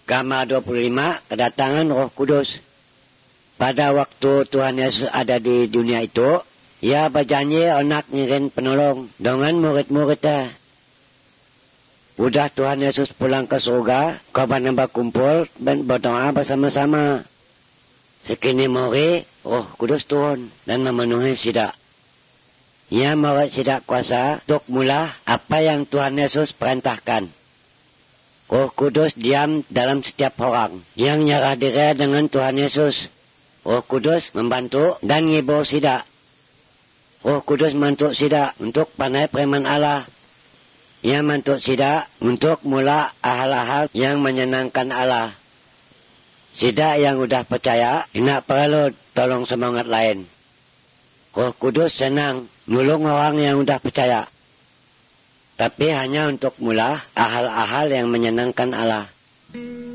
Gambar 25, kedatangan Roh Kudus. Pada waktu Tuhan Yesus ada di dunia itu, ia berjanji nak ngirim penolong dengan murid-muridnya. Udah Tuhan Yesus pulang ke surga, korban berkumpul dan berdoa bersama-sama. Sekini mori, Roh Kudus turun dan memenuhi Sidak. Ia memberi Sidak kuasa untuk mula apa yang Tuhan Yesus perintahkan. Roh Kudus diam dalam setiap orang yang nyerah diri dengan Tuhan Yesus. Roh Kudus membantu dan ngibur Sidak. Roh Kudus membantu Sidak untuk pandai firman Allah. Ia membantu Sidak untuk mula hal-hal yang menyenangkan Allah. Sidak yang udah percaya, tidak perlu tolong semangat lain. Roh Kudus senang nolong orang yang udah percaya. Tapi hanya untuk mula hal-hal yang menyenangkan Allah.